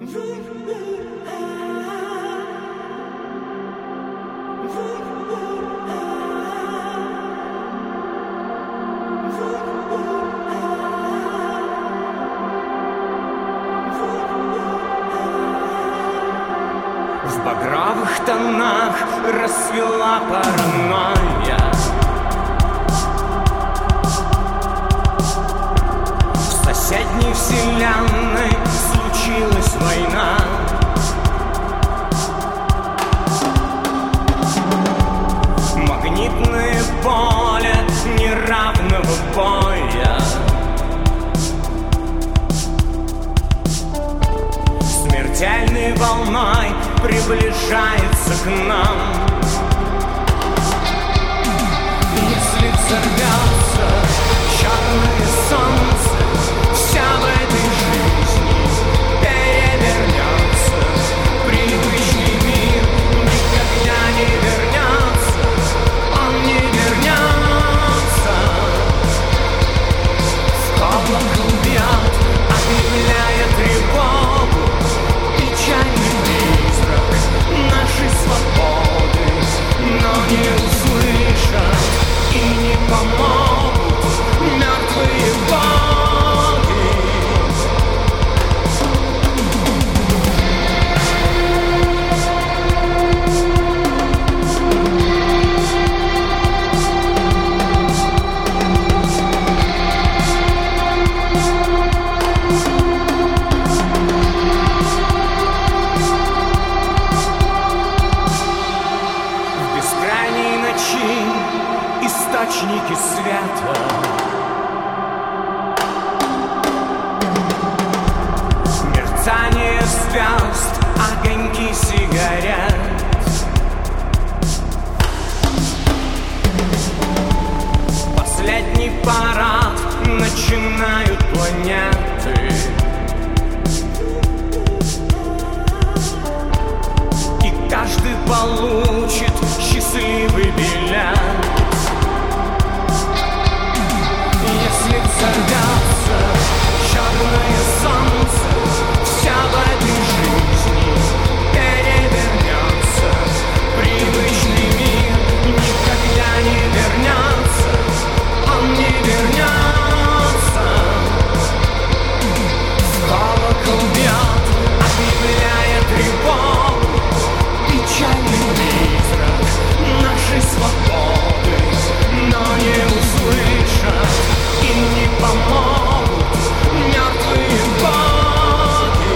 В багровых тонах расцвела паранойя. В соседней вселенной случилась война. Магнитное поле неравного боя. Смертельной волной приближается к нам. Если взорвется черное солнце, вся в этой жизни перевернется. Привычный мир никогда не вернется. Он не вернется. В колокол бьет, объявляя тревогу. Печальный призрак нашей свободы, но не услышат и не помогут мертвые боги. Источники света, мерцание звезд, огоньки сигарет. Последний парад начинают планеты. И каждый получит счастливый билет. Если взорвется черное солнце, вся в этой жизни перевернется. Привычный мир никогда не вернется. Он не вернется. Колокол бьет, объявляя тревогу. Печальный призрак нашей свободы, но не услышат и не помогут мертвые боги.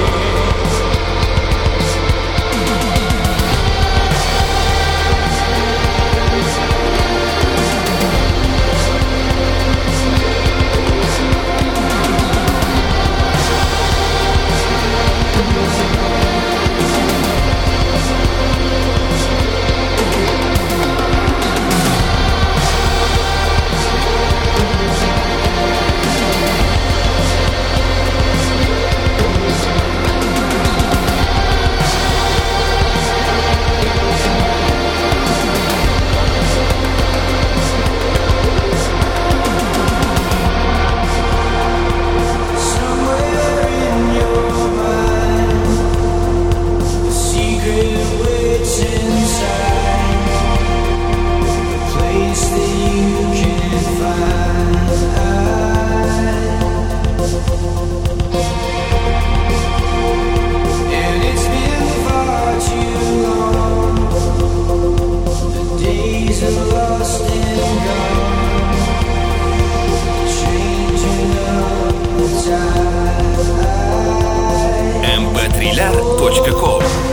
mp3lar.com